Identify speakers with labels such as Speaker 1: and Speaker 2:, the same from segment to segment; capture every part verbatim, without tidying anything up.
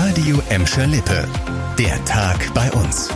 Speaker 1: Radio Emscher Lippe. Der Tag bei uns.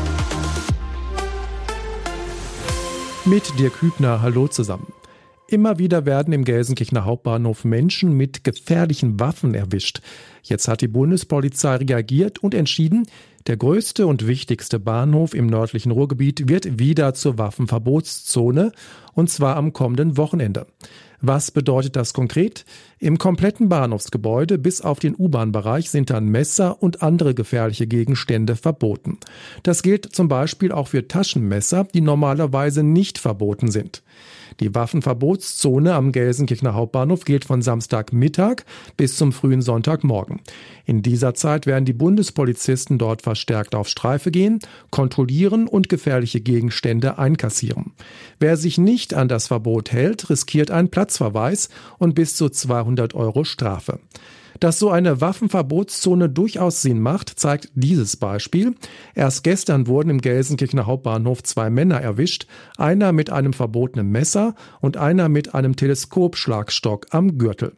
Speaker 2: Mit Dirk Hübner, hallo zusammen. Immer wieder werden im Gelsenkirchener Hauptbahnhof Menschen mit gefährlichen Waffen erwischt. Jetzt hat die Bundespolizei reagiert und entschieden, der größte und wichtigste Bahnhof im nördlichen Ruhrgebiet wird wieder zur Waffenverbotszone, und zwar am kommenden Wochenende. Was bedeutet das konkret? Im kompletten Bahnhofsgebäude bis auf den U-Bahn-Bereich sind dann Messer und andere gefährliche Gegenstände verboten. Das gilt zum Beispiel auch für Taschenmesser, die normalerweise nicht verboten sind. Die Waffenverbotszone am Gelsenkirchener Hauptbahnhof gilt von Samstagmittag bis zum frühen Sonntagmorgen. In dieser Zeit werden die Bundespolizisten dort verstärkt auf Streife gehen, kontrollieren und gefährliche Gegenstände einkassieren. Wer sich nicht an das Verbot hält, riskiert einen Platzverweis und bis zu zweihundert Euro Strafe. Dass so eine Waffenverbotszone durchaus Sinn macht, zeigt dieses Beispiel. Erst gestern wurden im Gelsenkirchener Hauptbahnhof zwei Männer erwischt, einer mit einem verbotenen Messer und einer mit einem Teleskopschlagstock am Gürtel.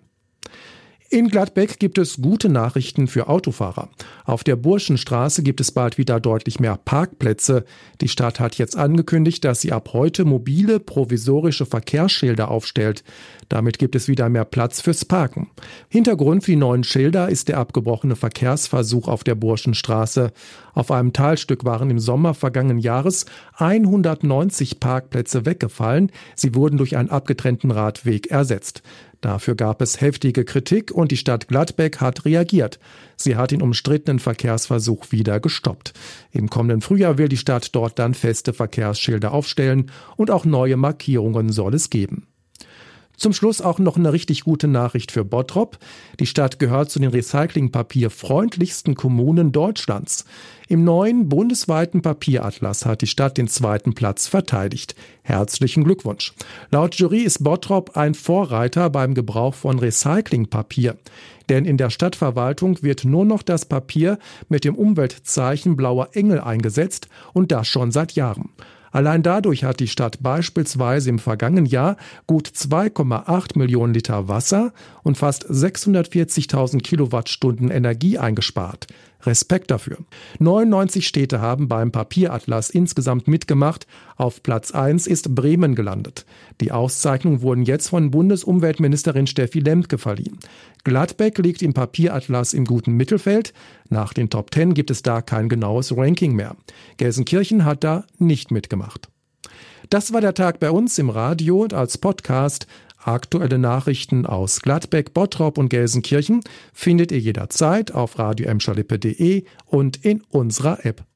Speaker 2: In Gladbeck gibt es gute Nachrichten für Autofahrer. Auf der Burschenstraße gibt es bald wieder deutlich mehr Parkplätze. Die Stadt hat jetzt angekündigt, dass sie ab heute mobile, provisorische Verkehrsschilder aufstellt. Damit gibt es wieder mehr Platz fürs Parken. Hintergrund für die neuen Schilder ist der abgebrochene Verkehrsversuch auf der Burschenstraße. Auf einem Teilstück waren im Sommer vergangenen Jahres hundertneunzig Parkplätze weggefallen. Sie wurden durch einen abgetrennten Radweg ersetzt. Dafür gab es heftige Kritik und die Stadt Gladbeck hat reagiert. Sie hat den umstrittenen Verkehrsversuch wieder gestoppt. Im kommenden Frühjahr will die Stadt dort dann feste Verkehrsschilder aufstellen und auch neue Markierungen soll es geben. Zum Schluss auch noch eine richtig gute Nachricht für Bottrop. Die Stadt gehört zu den recyclingpapierfreundlichsten Kommunen Deutschlands. Im neuen bundesweiten Papieratlas hat die Stadt den zweiten Platz verteidigt. Herzlichen Glückwunsch. Laut Jury ist Bottrop ein Vorreiter beim Gebrauch von Recyclingpapier. Denn in der Stadtverwaltung wird nur noch das Papier mit dem Umweltzeichen Blauer Engel eingesetzt und das schon seit Jahren. Allein dadurch hat die Stadt beispielsweise im vergangenen Jahr gut zwei Komma acht Millionen Liter Wasser und fast sechshundertvierzigtausend Kilowattstunden Energie eingespart. Respekt dafür. neunundneunzig Städte haben beim Papieratlas insgesamt mitgemacht. Auf Platz eins ist Bremen gelandet. Die Auszeichnungen wurden jetzt von Bundesumweltministerin Steffi Lemke verliehen. Gladbeck liegt im Papieratlas im guten Mittelfeld. Nach den Top Ten gibt es da kein genaues Ranking mehr. Gelsenkirchen hat da nicht mitgemacht. Das war der Tag bei uns im Radio und als Podcast. Aktuelle Nachrichten aus Gladbeck, Bottrop und Gelsenkirchen findet ihr jederzeit auf radio emscher lippe punkt de und in unserer App.